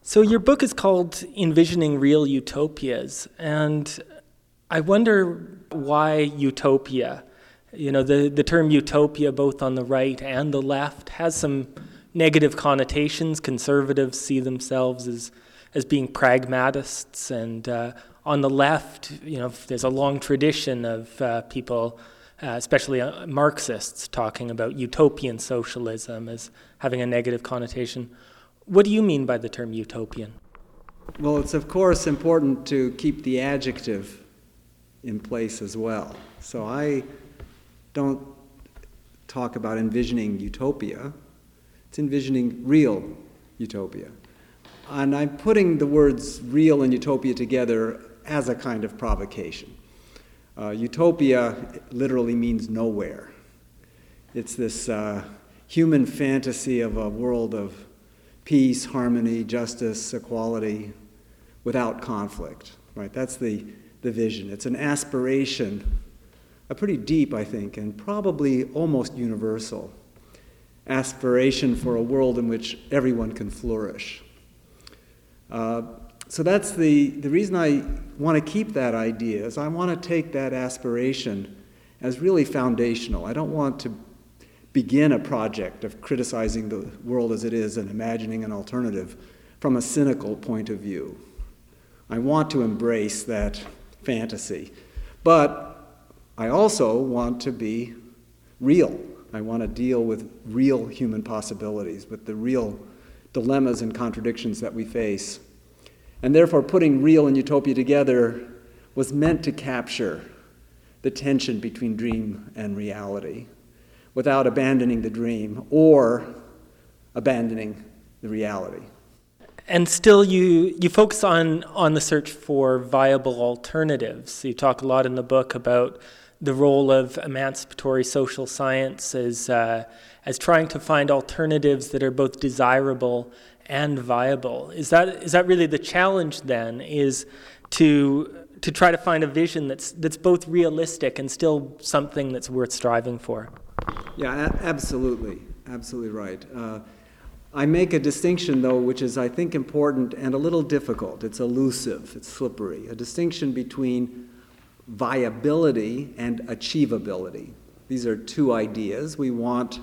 So your book is called Envisioning Real Utopias, and I wonder why utopia? You know, the term utopia, both on the right and the left, has some negative connotations. Conservatives see themselves as being pragmatists, and on the left, you know, there's a long tradition of people, especially Marxists, talking about utopian socialism as having a negative connotation. What do you mean by the term utopian? Well, it's of course important to keep the adjective in place as well. So I don't talk about envisioning utopia. It's envisioning real utopia. And I'm putting the words real and utopia together as a kind of provocation. Utopia literally means nowhere. It's this human fantasy of a world of peace, harmony, justice, equality, without conflict, right? That's the vision. It's an aspiration, a pretty deep, I think, and probably almost universal aspiration for a world in which everyone can flourish. So that's the reason I want to keep that idea, is I want to take that aspiration as really foundational. I don't want to begin a project of criticizing the world as it is and imagining an alternative from a cynical point of view. I want to embrace that fantasy. But I also want to be real. I want to deal with real human possibilities, with the real dilemmas and contradictions that we face. And therefore, putting real and utopia together was meant to capture the tension between dream and reality without abandoning the dream or abandoning the reality. And still you focus on the search for viable alternatives. You talk a lot in the book about the role of emancipatory social science as trying to find alternatives that are both desirable and viable. Is that really the challenge then, is to try to find a vision that's both realistic and still something that's worth striving for? Yeah, absolutely right. I make a distinction, though, which is, I think, important and a little difficult. It's elusive, it's slippery. A distinction between viability and achievability. These are two ideas. We want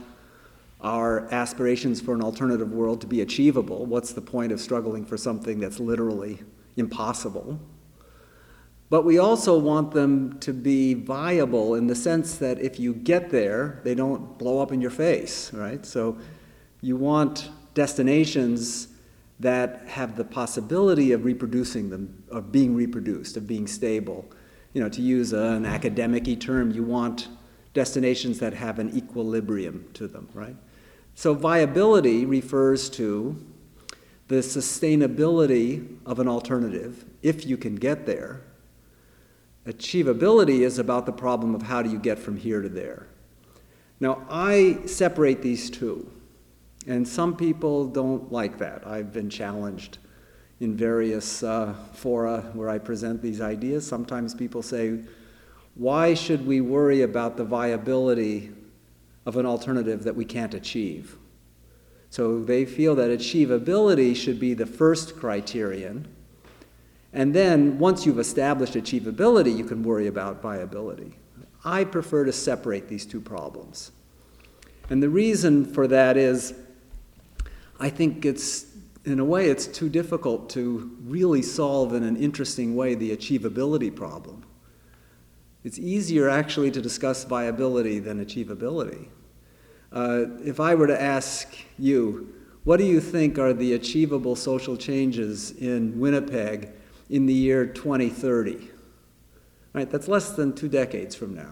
our aspirations for an alternative world to be achievable. What's the point of struggling for something that's literally impossible? But we also want them to be viable in the sense that if you get there, they don't blow up in your face, right? So you want destinations that have the possibility of reproducing them, of being reproduced, of being stable. You know, to use an academic-y term, you want destinations that have an equilibrium to them, right? So viability refers to the sustainability of an alternative, if you can get there. Achievability is about the problem of how do you get from here to there. Now, I separate these two, and some people don't like that. I've been challenged in various fora where I present these ideas. Sometimes people say, why should we worry about the viability of an alternative that we can't achieve? So they feel that achievability should be the first criterion, and then once you've established achievability, you can worry about viability. I prefer to separate these two problems. And the reason for that is, I think in a way, it's too difficult to really solve in an interesting way the achievability problem. It's easier actually to discuss viability than achievability. If I were to ask you, what do you think are the achievable social changes in Winnipeg in the year 2030? Right, that's less than 2 decades from now.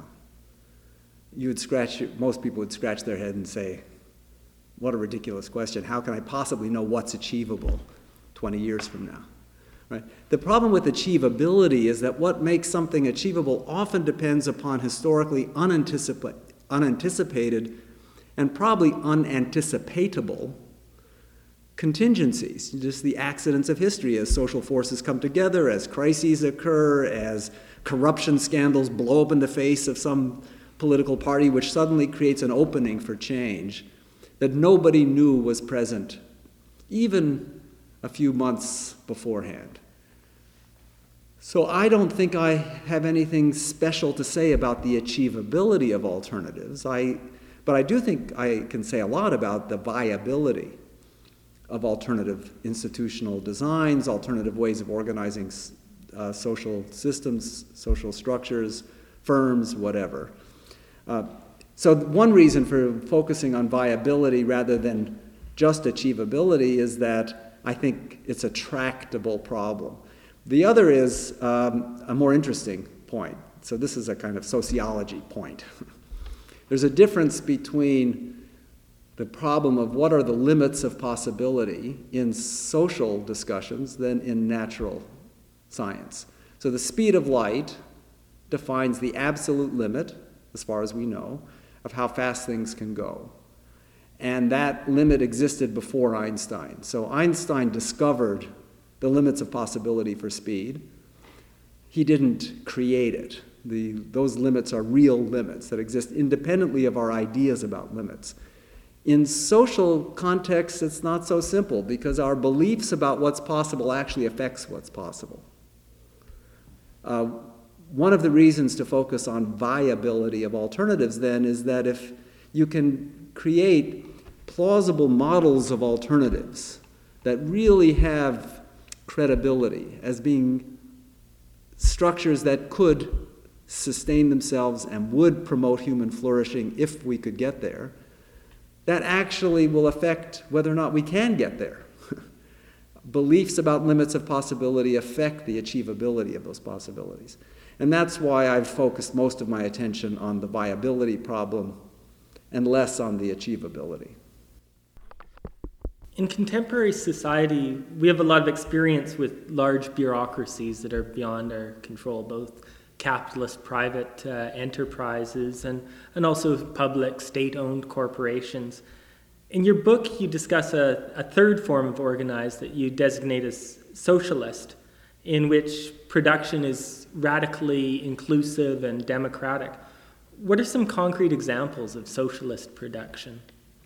Most people would scratch their head and say, what a ridiculous question. How can I possibly know what's achievable 20 years from now? Right? The problem with achievability is that what makes something achievable often depends upon historically unanticipated and probably unanticipatable contingencies, just the accidents of history as social forces come together, as crises occur, as corruption scandals blow up in the face of some political party, which suddenly creates an opening for change that nobody knew was present even a few months beforehand. So I don't think I have anything special to say about the achievability of alternatives, but I do think I can say a lot about the viability of alternative institutional designs, alternative ways of organizing social systems, social structures, firms, whatever. So one reason for focusing on viability rather than just achievability is that I think it's a tractable problem. The other is a more interesting point. So this is a kind of sociology point. There's a difference between the problem of what are the limits of possibility in social discussions than in natural science. So the speed of light defines the absolute limit, as far as we know, of how fast things can go. And that limit existed before Einstein. So Einstein discovered the limits of possibility for speed. He didn't create it. Those limits are real limits that exist independently of our ideas about limits. In social contexts, it's not so simple because our beliefs about what's possible actually affects what's possible. One of the reasons to focus on viability of alternatives, then, is that if you can create plausible models of alternatives that really have credibility as being structures that could sustain themselves and would promote human flourishing if we could get there, that actually will affect whether or not we can get there. Beliefs about limits of possibility affect the achievability of those possibilities. And that's why I've focused most of my attention on the viability problem and less on the achievability. In contemporary society, we have a lot of experience with large bureaucracies that are beyond our control, both capitalist private enterprises and also public state-owned corporations. In your book, you discuss a third form of organized that you designate as socialist, in which production is radically inclusive and democratic. What are some concrete examples of socialist production?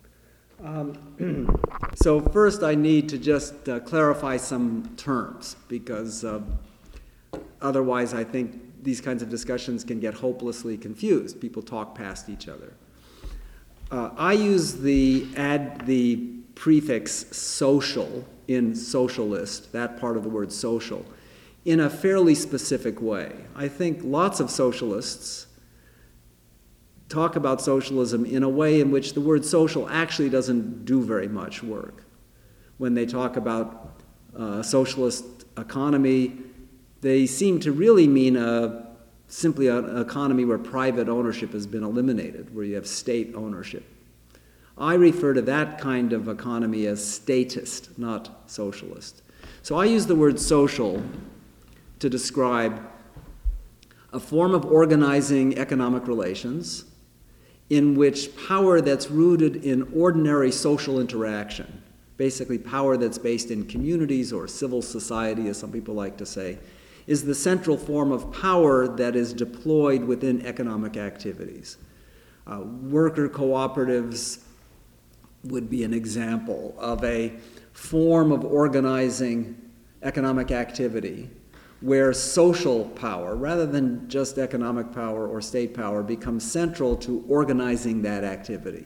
So first I need to just clarify some terms, because otherwise I think these kinds of discussions can get hopelessly confused. People talk past each other. I use the prefix social in socialist, that part of the word social, in a fairly specific way. I think lots of socialists talk about socialism in a way in which the word social actually doesn't do very much work. When they talk about socialist economy, they seem to really mean simply an economy where private ownership has been eliminated, where you have state ownership. I refer to that kind of economy as statist, not socialist. So I use the word social to describe a form of organizing economic relations in which power that's rooted in ordinary social interaction, basically power that's based in communities or civil society, as some people like to say, is the central form of power that is deployed within economic activities. Worker cooperatives would be an example of a form of organizing economic activity where social power, rather than just economic power or state power, becomes central to organizing that activity.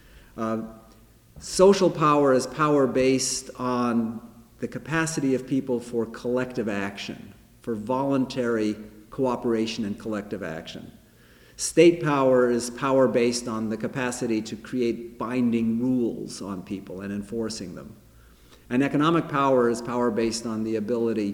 Social power is power based on the capacity of people for collective action, for voluntary cooperation and collective action. State power is power based on the capacity to create binding rules on people and enforcing them. And economic power is power based on the ability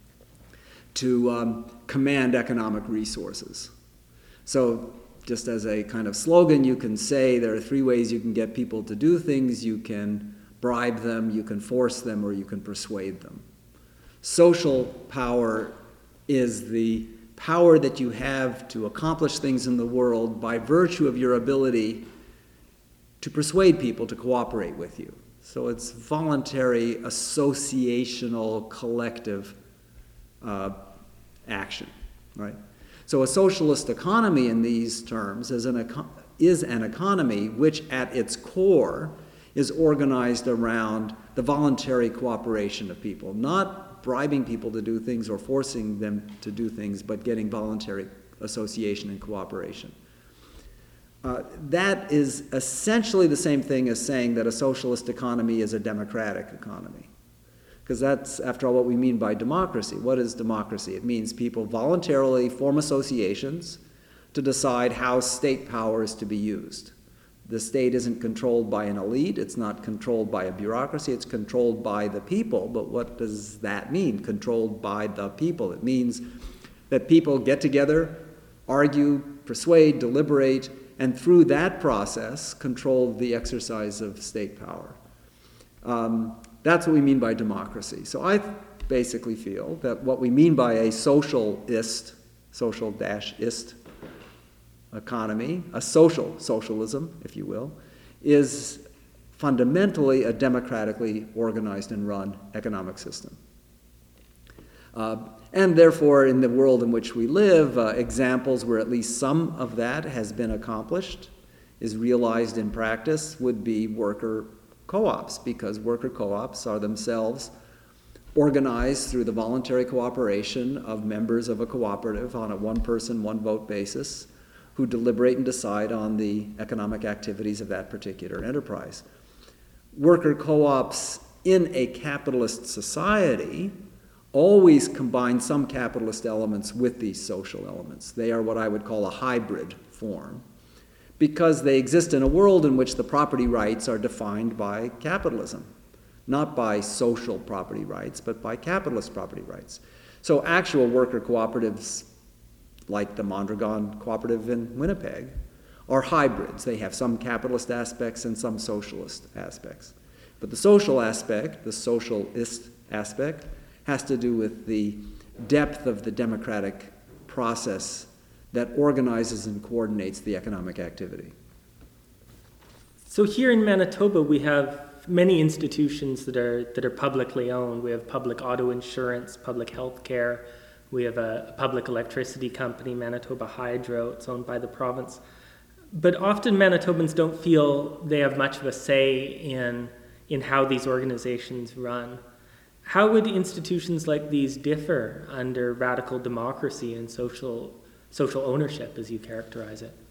to command economic resources. So just as a kind of slogan, you can say there are three ways you can get people to do things. You can bribe them, you can force them, or you can persuade them. Social power is the power that you have to accomplish things in the world by virtue of your ability to persuade people to cooperate with you. So it's voluntary, associational, collective action, right? So a socialist economy in these terms is an economy which at its core is organized around the voluntary cooperation of people, not bribing people to do things or forcing them to do things, but getting voluntary association and cooperation. That is essentially the same thing as saying that a socialist economy is a democratic economy. Because that's, after all, what we mean by democracy. What is democracy? It means people voluntarily form associations to decide how state power is to be used. The state isn't controlled by an elite, it's not controlled by a bureaucracy, it's controlled by the people. But what does that mean, controlled by the people? It means that people get together, argue, persuade, deliberate, and through that process control the exercise of state power. That's what we mean by democracy. So I basically feel that what we mean by a social-ist economy, a social socialism, if you will, is fundamentally a democratically organized and run economic system. And therefore, in the world in which we live, examples where at least some of that has been accomplished, is realized in practice, would be worker co-ops, because worker co-ops are themselves organized through the voluntary cooperation of members of a cooperative on a one-person, one-vote basis, who deliberate and decide on the economic activities of that particular enterprise. Worker co-ops in a capitalist society always combine some capitalist elements with these social elements. They are what I would call a hybrid form, because they exist in a world in which the property rights are defined by capitalism, not by social property rights, but by capitalist property rights. So actual worker cooperatives, like the Mondragon Cooperative in Winnipeg, are hybrids. They have some capitalist aspects and some socialist aspects. But the social aspect, the socialist aspect, has to do with the depth of the democratic process that organizes and coordinates the economic activity. So here in Manitoba, we have many institutions that are publicly owned. We have public auto insurance, public health care. We have a public electricity company, Manitoba Hydro. It's owned by the province. But often Manitobans don't feel they have much of a say in how these organizations run. How would institutions like these differ under radical democracy and social ownership, as you characterize it?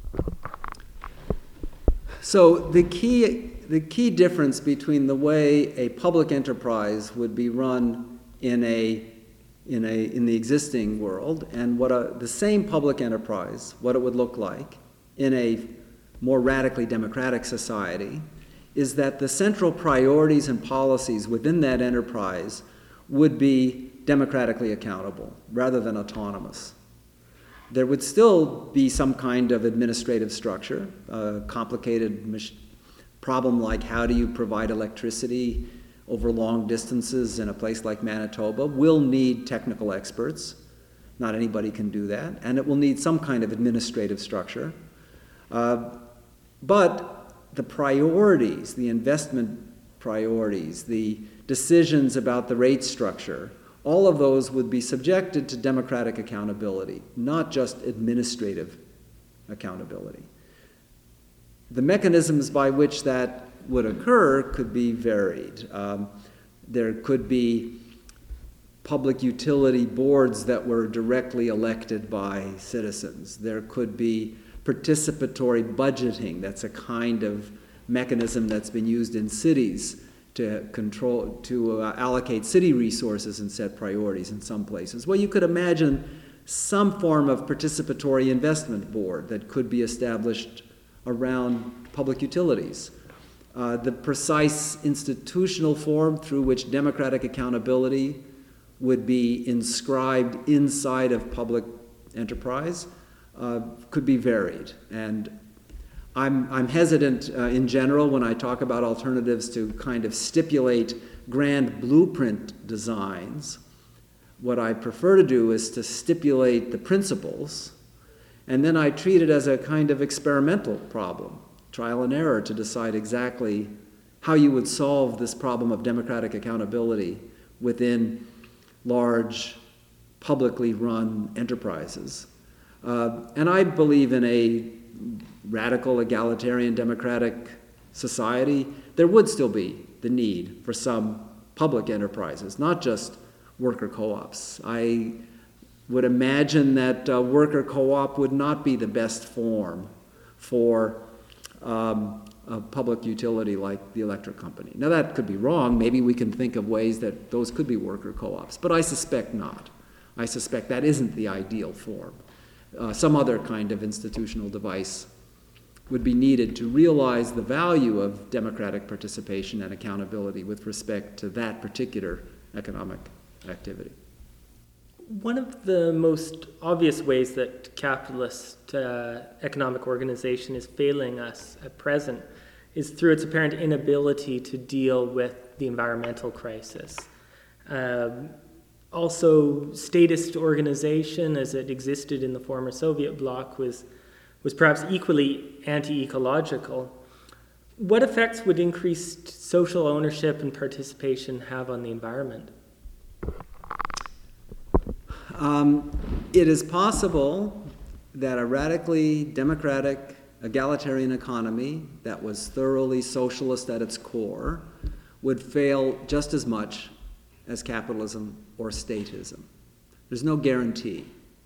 So the key difference between the way a public enterprise would be run in the existing world and what the same public enterprise, what it would look like in a more radically democratic society, is that the central priorities and policies within that enterprise would be democratically accountable rather than autonomous. There would still be some kind of administrative structure, a complicated problem like how do you provide electricity over long distances in a place like Manitoba will need technical experts. Not anybody can do that. And it will need some kind of administrative structure. But the priorities, the investment priorities, the decisions about the rate structure, all of those would be subjected to democratic accountability, not just administrative accountability. The mechanisms by which that would occur could be varied. There could be public utility boards that were directly elected by citizens. There could be participatory budgeting. That's a kind of mechanism that's been used in cities to allocate city resources and set priorities in some places. Well, you could imagine some form of participatory investment board that could be established around public utilities. The precise institutional form through which democratic accountability would be inscribed inside of public enterprise could be varied. And I'm hesitant in general when I talk about alternatives to kind of stipulate grand blueprint designs. What I prefer to do is to stipulate the principles, and then I treat it as a kind of experimental problem, trial and error, to decide exactly how you would solve this problem of democratic accountability within large, publicly run enterprises. And I believe in a radical, egalitarian, democratic society. There would still be the need for some public enterprises, not just worker co-ops. I would imagine that worker co-op would not be the best form for a public utility like the electric company. Now that could be wrong. Maybe we can think of ways that those could be worker co-ops, but I suspect not. I suspect that isn't the ideal form. Some other kind of institutional device would be needed to realize the value of democratic participation and accountability with respect to that particular economic activity. One of the most obvious ways that capitalist economic organization is failing us at present is through its apparent inability to deal with the environmental crisis. Also, statist organization, as it existed in the former Soviet bloc, was perhaps equally anti-ecological. What effects would increased social ownership and participation have on the environment? It is possible that a radically democratic, egalitarian economy that was thoroughly socialist at its core would fail just as much as capitalism or statism. There's no guarantee.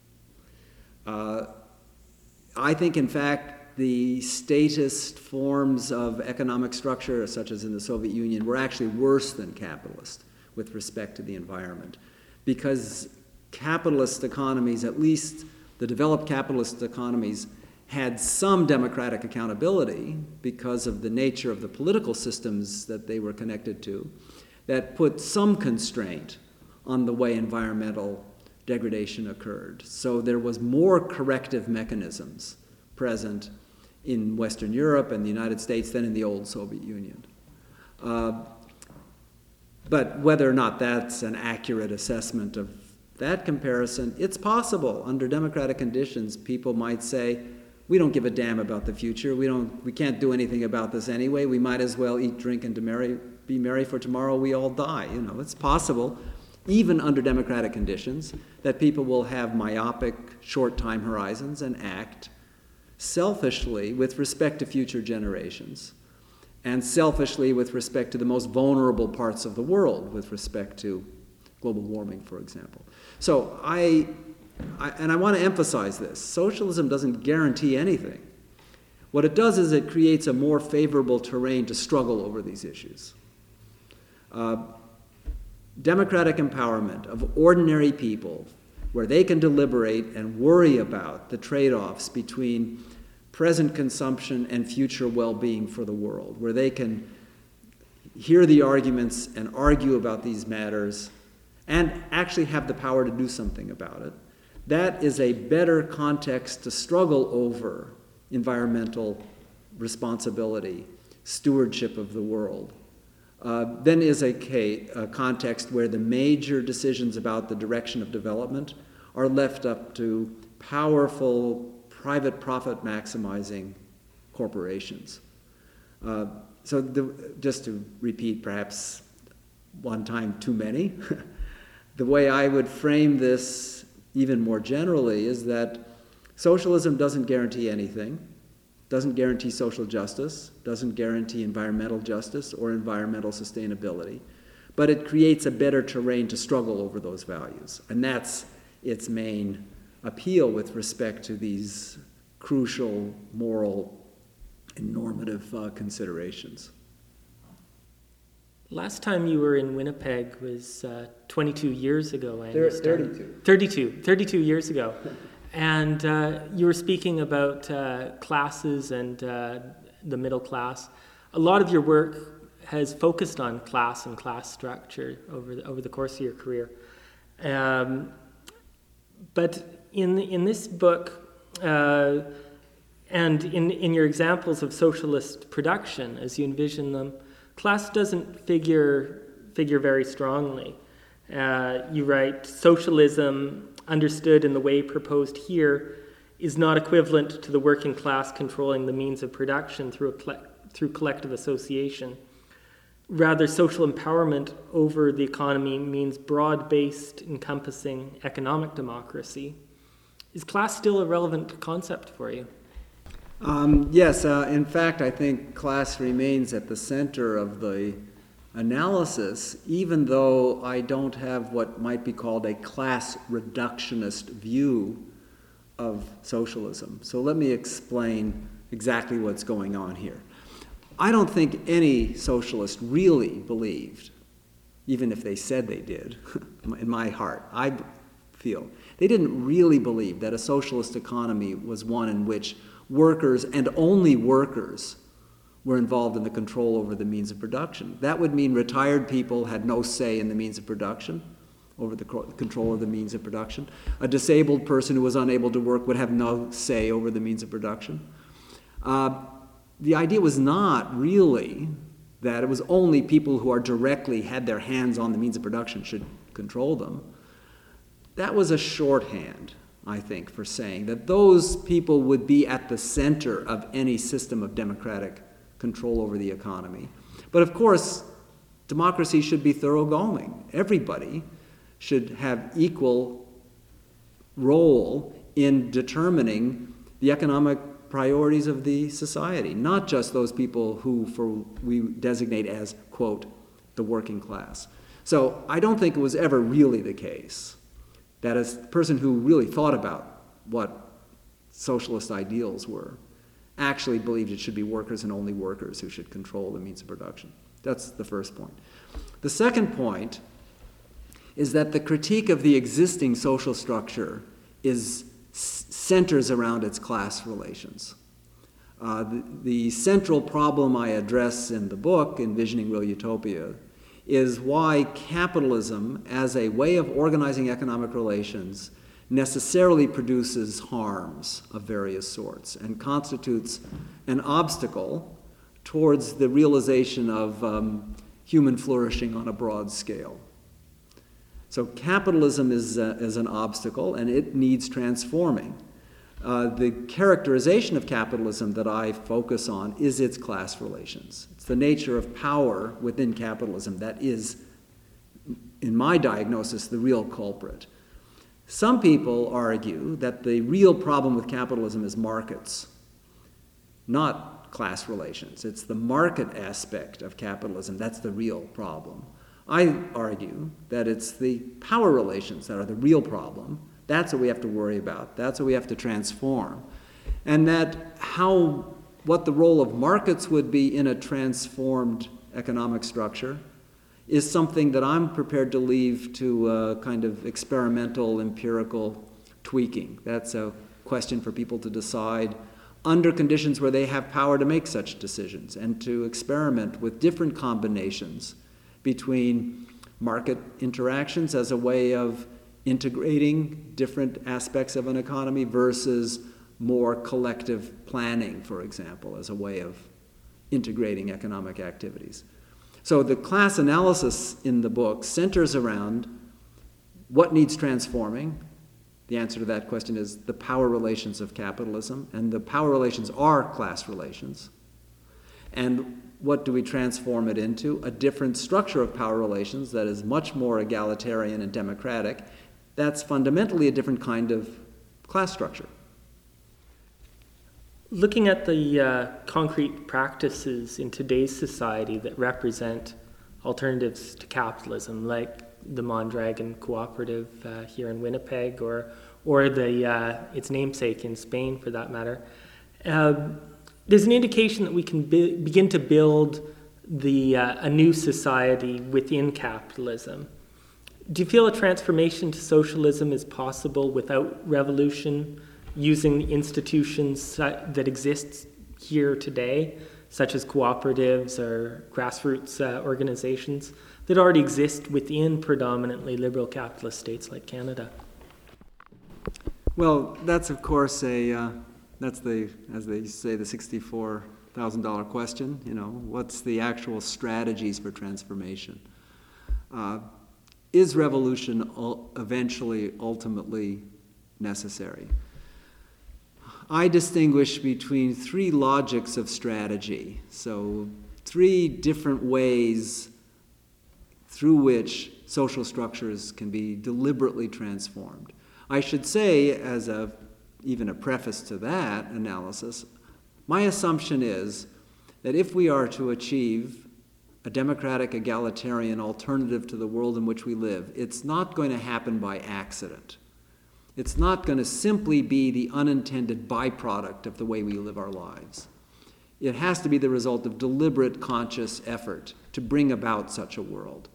I think, in fact, the statist forms of economic structure, such as in the Soviet Union, were actually worse than capitalist with respect to the environment, because capitalist economies, at least the developed capitalist economies, had some democratic accountability because of the nature of the political systems that they were connected to, that put some constraint on the way environmental degradation occurred. So there was more corrective mechanisms present in Western Europe and the United States than in the old Soviet Union. But whether or not that's an accurate assessment of that comparison, it's possible. Under democratic conditions, people might say, we don't give a damn about the future. We can't do anything about this anyway. We might as well eat, drink, and be merry, for tomorrow we all die. It's possible, even under democratic conditions, that people will have myopic, short time horizons and act selfishly with respect to future generations, and selfishly with respect to the most vulnerable parts of the world, with respect to global warming, for example. So I want to emphasize this. Socialism doesn't guarantee anything. What it does is it creates a more favorable terrain to struggle over these issues. Democratic empowerment of ordinary people, where they can deliberate and worry about the trade-offs between present consumption and future well-being for the world, where they can hear the arguments and argue about these matters and actually have the power to do something about it. That is a better context to struggle over environmental responsibility, stewardship of the world, than is a context where the major decisions about the direction of development are left up to powerful, private profit maximizing corporations. Just to repeat perhaps one time too many, the way I would frame this even more generally is that socialism doesn't guarantee anything, doesn't guarantee social justice, doesn't guarantee environmental justice or environmental sustainability, but it creates a better terrain to struggle over those values. And that's its main appeal with respect to these crucial moral and normative considerations. Last time you were in Winnipeg was 22 years ago, I understand. 32 years ago. And you were speaking about classes and the middle class. A lot of your work has focused on class and class structure over the course of your career. But in this book, and in your examples of socialist production, as you envision them, class doesn't figure very strongly. You write, socialism, understood in the way proposed here, is not equivalent to the working class controlling the means of production through collective association. Rather, social empowerment over the economy means broad-based, encompassing economic democracy. Is class still a relevant concept for you? Yes, in fact, I think class remains at the center of the analysis, even though I don't have what might be called a class reductionist view of socialism. So let me explain exactly what's going on here. I don't think any socialist really believed, even if they said they did, in my heart, I feel, they didn't really believe that a socialist economy was one in which workers, and only workers, were involved in the control over the means of production. That would mean retired people had no say in the means of production, over the control of the means of production. A disabled person who was unable to work would have no say over the means of production. The idea was not really that it was only people who are directly had their hands on the means of production should control them. That was a shorthand, I think, for saying that those people would be at the center of any system of democratic control over the economy. But of course, democracy should be thoroughgoing. Everybody should have equal role in determining the economic priorities of the society, not just those people who we designate as, quote, the working class. So I don't think it was ever really the case that a person who really thought about what socialist ideals were actually believed it should be workers and only workers who should control the means of production. That's the first point. The second point is that the critique of the existing social structure centers around its class relations. The central problem I address in the book, Envisioning Real Utopia, is why capitalism, as a way of organizing economic relations, necessarily produces harms of various sorts and constitutes an obstacle towards the realization of human flourishing on a broad scale. So capitalism is an obstacle, and it needs transforming. The characterization of capitalism that I focus on is its class relations. It's the nature of power within capitalism that is, in my diagnosis, the real culprit. Some people argue that the real problem with capitalism is markets, not class relations. It's the market aspect of capitalism that's the real problem. I argue that it's the power relations that are the real problem. That's what we have to worry about. That's what we have to transform. And that what the role of markets would be in a transformed economic structure is something that I'm prepared to leave to a kind of experimental, empirical tweaking. That's a question for people to decide under conditions where they have power to make such decisions and to experiment with different combinations between market interactions as a way of integrating different aspects of an economy versus more collective planning, for example, as a way of integrating economic activities. So the class analysis in the book centers around what needs transforming. The answer to that question is the power relations of capitalism, and the power relations are class relations. And what do we transform it into? A different structure of power relations that is much more egalitarian and democratic. That's fundamentally a different kind of class structure. Looking at the concrete practices in today's society that represent alternatives to capitalism, like the Mondragon Cooperative here in Winnipeg, or its namesake in Spain, for that matter, there's an indication that we can begin to build a new society within capitalism. Do you feel a transformation to socialism is possible without revolution, using the institutions that exist here today, such as cooperatives or grassroots organizations that already exist within predominantly liberal capitalist states like Canada? Well, that's of course as they say, the $64,000 question. What's the actual strategies for transformation? Is revolution ultimately necessary? I distinguish between three logics of strategy, so three different ways through which social structures can be deliberately transformed. I should say, as even a preface to that analysis, my assumption is that if we are to achieve a democratic, egalitarian alternative to the world in which we live, it's not going to happen by accident. It's not going to simply be the unintended byproduct of the way we live our lives. It has to be the result of deliberate, conscious effort to bring about such a world.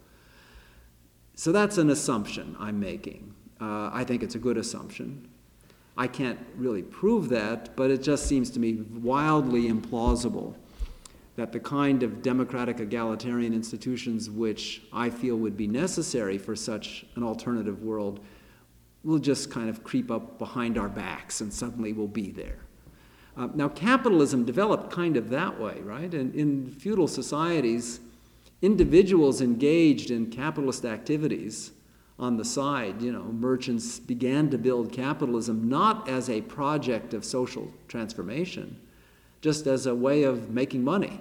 So that's an assumption I'm making. I think it's a good assumption. I can't really prove that, but it just seems to me wildly implausible that the kind of democratic egalitarian institutions which I feel would be necessary for such an alternative world will just kind of creep up behind our backs and suddenly we'll be there. Now, capitalism developed kind of that way, right? And in feudal societies, individuals engaged in capitalist activities on the side, merchants began to build capitalism not as a project of social transformation, just as a way of making money.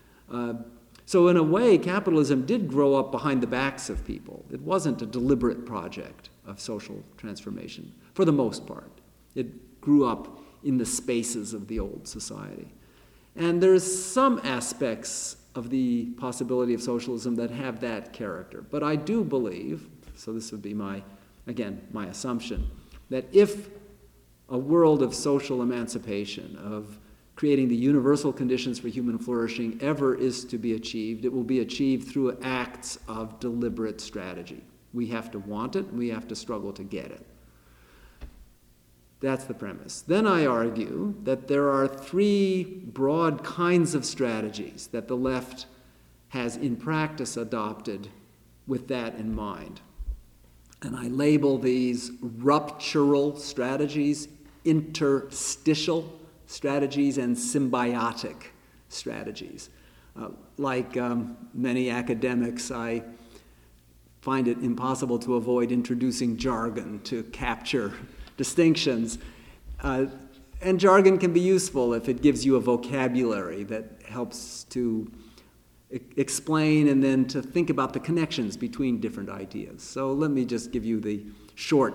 So in a way, capitalism did grow up behind the backs of people. It wasn't a deliberate project of social transformation, for the most part. It grew up in the spaces of the old society. And there's some aspects of the possibility of socialism that have that character. But I do believe, so this would be my assumption, that if a world of social emancipation, of creating the universal conditions for human flourishing ever is to be achieved, it will be achieved through acts of deliberate strategy. We have to want it, and we have to struggle to get it. That's the premise. Then I argue that there are three broad kinds of strategies that the left has in practice adopted with that in mind. And I label these ruptural strategies, interstitial strategies, and symbiotic strategies. Like many academics, I find it impossible to avoid introducing jargon to capture distinctions. And jargon can be useful if it gives you a vocabulary that helps to explain and then to think about the connections between different ideas. So let me just give you the short,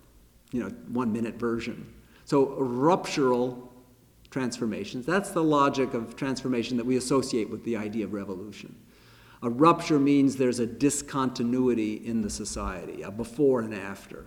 1-minute version. So ruptural transformations, that's the logic of transformation that we associate with the idea of revolution. A rupture means there's a discontinuity in the society, a before and after.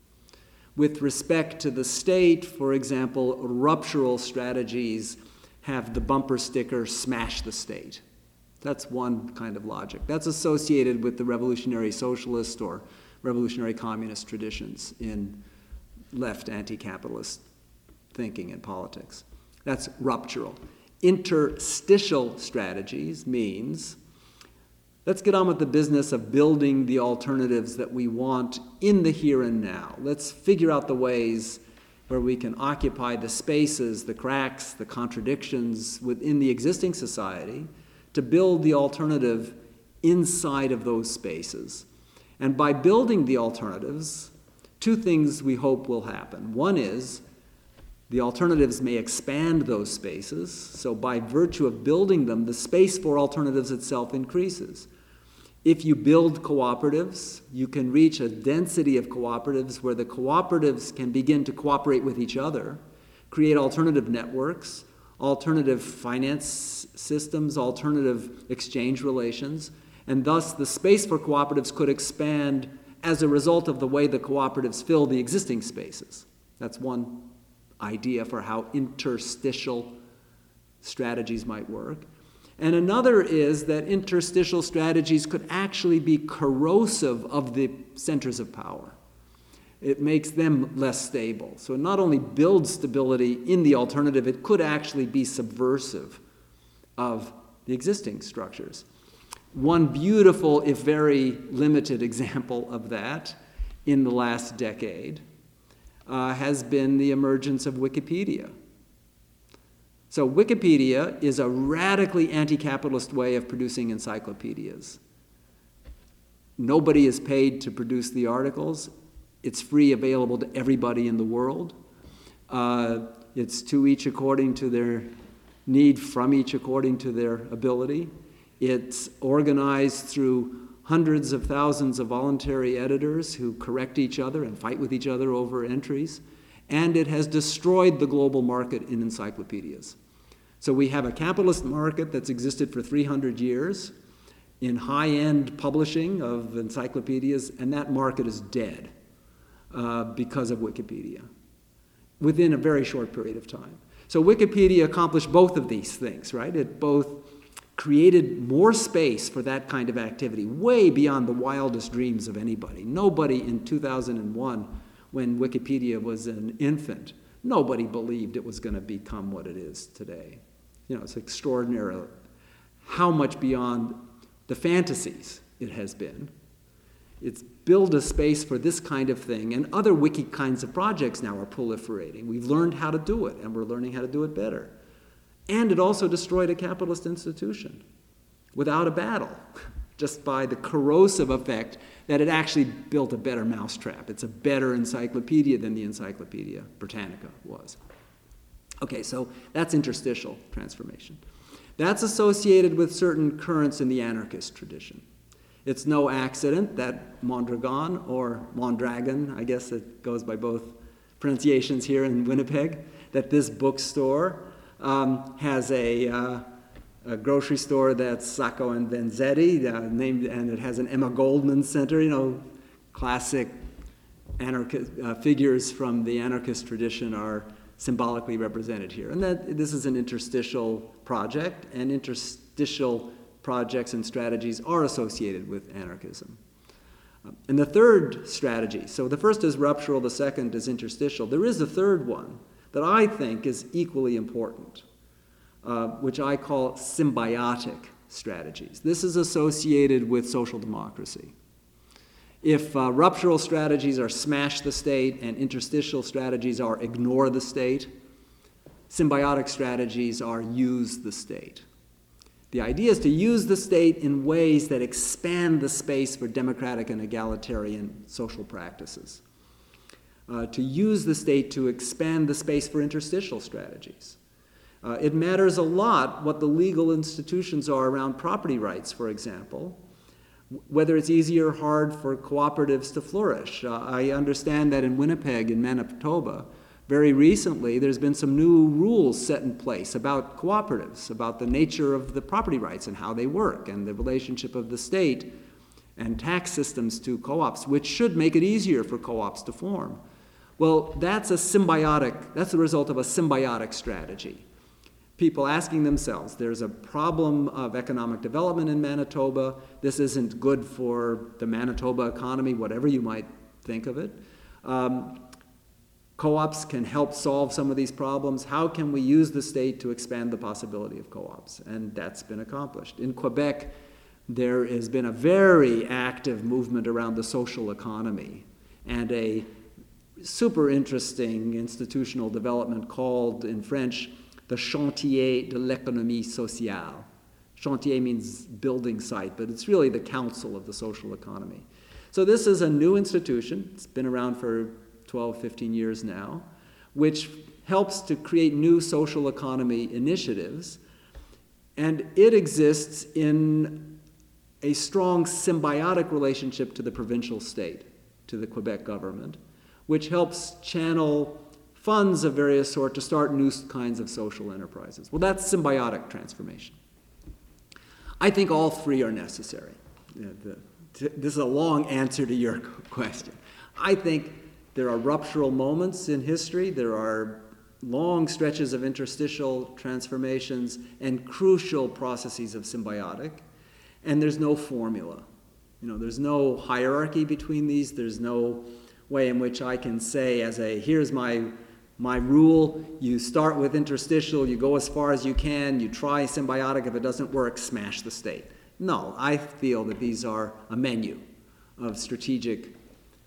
With respect to the state, for example, ruptural strategies have the bumper sticker, smash the state. That's one kind of logic. That's associated with the revolutionary socialist or revolutionary communist traditions in left anti-capitalist thinking and politics. That's ruptural. Interstitial strategies means let's get on with the business of building the alternatives that we want in the here and now. Let's figure out the ways where we can occupy the spaces, the cracks, the contradictions within the existing society to build the alternative inside of those spaces. And by building the alternatives, two things we hope will happen. One is the alternatives may expand those spaces, so by virtue of building them, the space for alternatives itself increases. If you build cooperatives, you can reach a density of cooperatives where the cooperatives can begin to cooperate with each other, create alternative networks, alternative finance systems, alternative exchange relations, and thus the space for cooperatives could expand as a result of the way the cooperatives fill the existing spaces. That's one idea for how interstitial strategies might work. And another is that interstitial strategies could actually be corrosive of the centers of power. It makes them less stable. So it not only builds stability in the alternative, it could actually be subversive of the existing structures. One beautiful, if very limited example of that in the last decade has been the emergence of Wikipedia. So Wikipedia is a radically anti-capitalist way of producing encyclopedias. Nobody is paid to produce the articles. It's free, available to everybody in the world. It's to each according to their need, from each according to their ability. It's organized through hundreds of thousands of voluntary editors who correct each other and fight with each other over entries. And it has destroyed the global market in encyclopedias. So we have a capitalist market that's existed for 300 years in high-end publishing of encyclopedias, and that market is dead because of Wikipedia within a very short period of time. So Wikipedia accomplished both of these things, right? It both created more space for that kind of activity, way beyond the wildest dreams of anybody. Nobody in 2001, when Wikipedia was an infant, nobody believed it was going to become what it is today. You know, it's extraordinary how much beyond the fantasies it has been. It's built a space for this kind of thing, and other wiki kinds of projects now are proliferating. We've learned how to do it, and we're learning how to do it better. And it also destroyed a capitalist institution without a battle, just by the corrosive effect that it actually built a better mousetrap. It's a better encyclopedia than the Encyclopedia Britannica was. Okay, so that's interstitial transformation. That's associated with certain currents in the anarchist tradition. It's no accident that Mondragon, or Mondragon, I guess it goes by both pronunciations here in Winnipeg, that this bookstore has a grocery store that's Sacco and Vanzetti, named, and it has an Emma Goldman Center, you know, classic anarchist figures from the anarchist tradition are symbolically represented here. And that this is an interstitial project, and interstitial projects and strategies are associated with anarchism. And the third strategy, so the first is ruptural, the second is interstitial. There is a third one that I think is equally important, which I call symbiotic strategies. This is associated with social democracy. If ruptural strategies are smash the state and interstitial strategies are ignore the state, symbiotic strategies are use the state. The idea is to use the state in ways that expand the space for democratic and egalitarian social practices. To use the state to expand the space for interstitial strategies. It matters a lot what the legal institutions are around property rights, for example, whether it's easy or hard for cooperatives to flourish. I understand that in Winnipeg, in Manitoba, very recently, there's been some new rules set in place about cooperatives, about the nature of the property rights and how they work, and the relationship of the state and tax systems to co-ops, which should make it easier for co-ops to form. Well, that's the result of a symbiotic strategy. People asking themselves, there's a problem of economic development in Manitoba, this isn't good for the Manitoba economy, whatever you might think of it. Co-ops can help solve some of these problems. How can we use the state to expand the possibility of co-ops? And that's been accomplished. In Quebec, there has been a very active movement around the social economy and a super interesting institutional development called, in French, the Chantier de l'économie sociale. Chantier means building site, but it's really the council of the social economy. So this is a new institution. It's been around for 12, 15 years now, which helps to create new social economy initiatives. And it exists in a strong symbiotic relationship to the provincial state, to the Quebec government, which helps channel funds of various sorts to start new kinds of social enterprises. Well, that's symbiotic transformation. I think all three are necessary. This is a long answer to your question. I think there are ruptural moments in history, there are long stretches of interstitial transformations and crucial processes of symbiotic, and there's no formula. You know, there's no hierarchy between these, there's no way in which I can say here's my rule, you start with interstitial, you go as far as you can, you try symbiotic, if it doesn't work, smash the state. No, I feel that these are a menu of strategic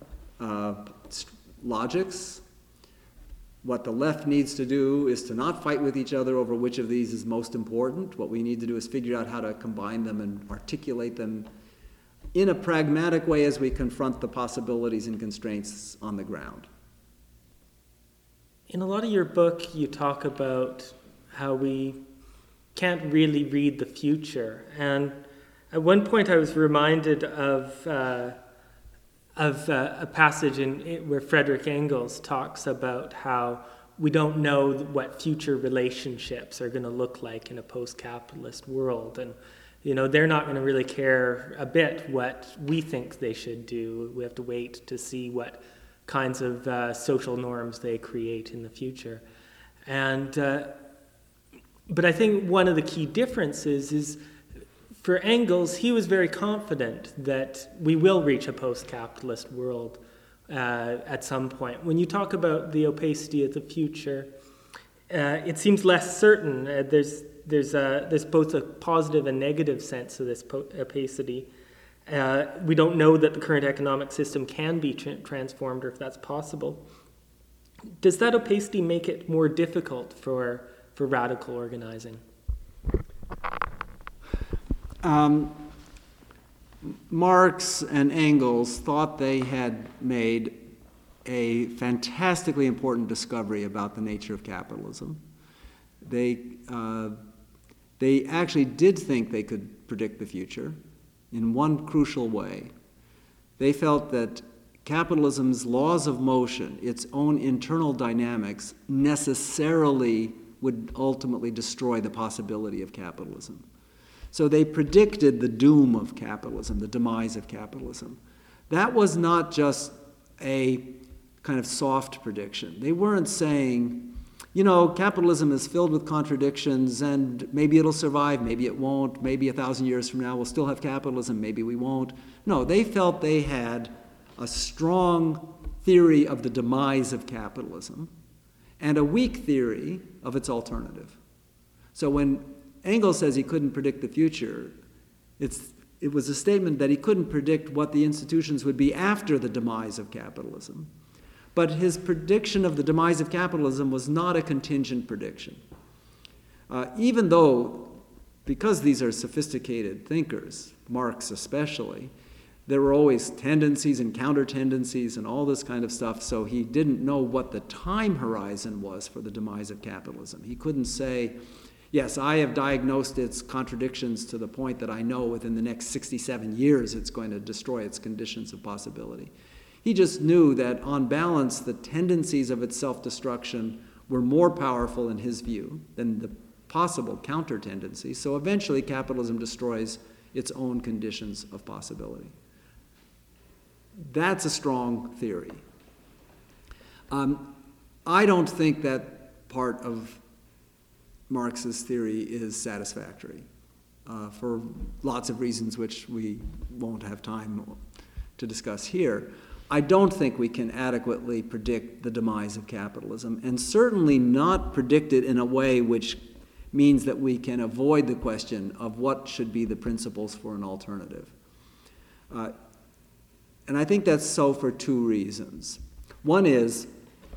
logics. What the left needs to do is to not fight with each other over which of these is most important. What we need to do is figure out how to combine them and articulate them in a pragmatic way as we confront the possibilities and constraints on the ground. In a lot of your book, you talk about how we can't really read the future. And at one point, I was reminded of a passage where Frederick Engels talks about how we don't know what future relationships are going to look like in a post-capitalist world. And They're not going to really care a bit what we think they should do. We have to wait to see what kinds of social norms they create in the future. But I think one of the key differences is for Engels, he was very confident that we will reach a post-capitalist world at some point. When you talk about the opacity of the future, it seems less certain. There's both a positive and negative sense of this opacity. We don't know that the current economic system can be transformed or if that's possible. Does that opacity make it more difficult for radical organizing? Marx and Engels thought they had made a fantastically important discovery about the nature of capitalism. They actually did think they could predict the future in one crucial way. They felt that capitalism's laws of motion, its own internal dynamics, necessarily would ultimately destroy the possibility of capitalism. So they predicted the doom of capitalism, the demise of capitalism. That was not just a kind of soft prediction. They weren't saying, capitalism is filled with contradictions and maybe it'll survive, maybe it won't, maybe 1,000 years from now we'll still have capitalism, maybe we won't. No, they felt they had a strong theory of the demise of capitalism and a weak theory of its alternative. So when Engels says he couldn't predict the future, it was a statement that he couldn't predict what the institutions would be after the demise of capitalism. But his prediction of the demise of capitalism was not a contingent prediction. Even though, because these are sophisticated thinkers, Marx especially, there were always tendencies and counter-tendencies and all this kind of stuff, so he didn't know what the time horizon was for the demise of capitalism. He couldn't say, yes, I have diagnosed its contradictions to the point that I know within the next 67 years it's going to destroy its conditions of possibility. He just knew that, on balance, the tendencies of its self-destruction were more powerful in his view than the possible counter-tendencies, so eventually capitalism destroys its own conditions of possibility. That's a strong theory. I don't think that part of Marx's theory is satisfactory for lots of reasons which we won't have time to discuss here. I don't think we can adequately predict the demise of capitalism, and certainly not predict it in a way which means that we can avoid the question of what should be the principles for an alternative. And I think that's so for two reasons. One is,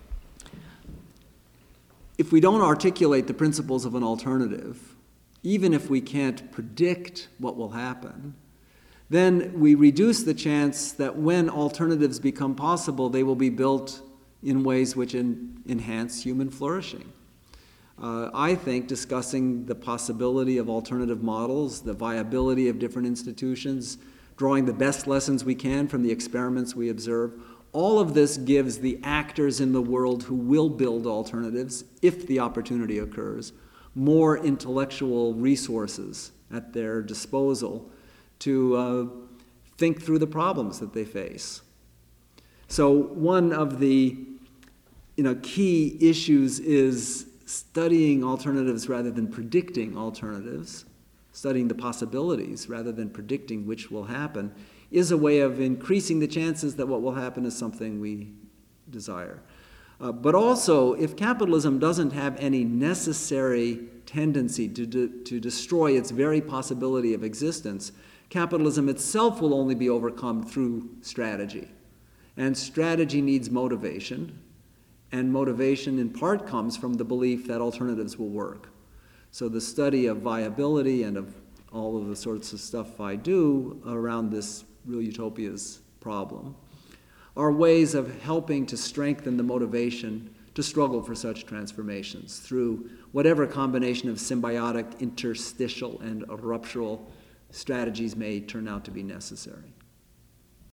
if we don't articulate the principles of an alternative, even if we can't predict what will happen, then we reduce the chance that when alternatives become possible, they will be built in ways which enhance human flourishing. I think discussing the possibility of alternative models, the viability of different institutions, drawing the best lessons we can from the experiments we observe, all of this gives the actors in the world who will build alternatives, if the opportunity occurs, more intellectual resources at their disposal to think through the problems that they face. So one of the key issues is studying alternatives rather than predicting alternatives, studying the possibilities rather than predicting which will happen, is a way of increasing the chances that what will happen is something we desire. But also, if capitalism doesn't have any necessary tendency to destroy its very possibility of existence, capitalism itself will only be overcome through strategy. And strategy needs motivation, and motivation in part comes from the belief that alternatives will work. So the study of viability and of all of the sorts of stuff I do around this Real Utopias problem are ways of helping to strengthen the motivation to struggle for such transformations through whatever combination of symbiotic, interstitial, and ruptural strategies may turn out to be necessary.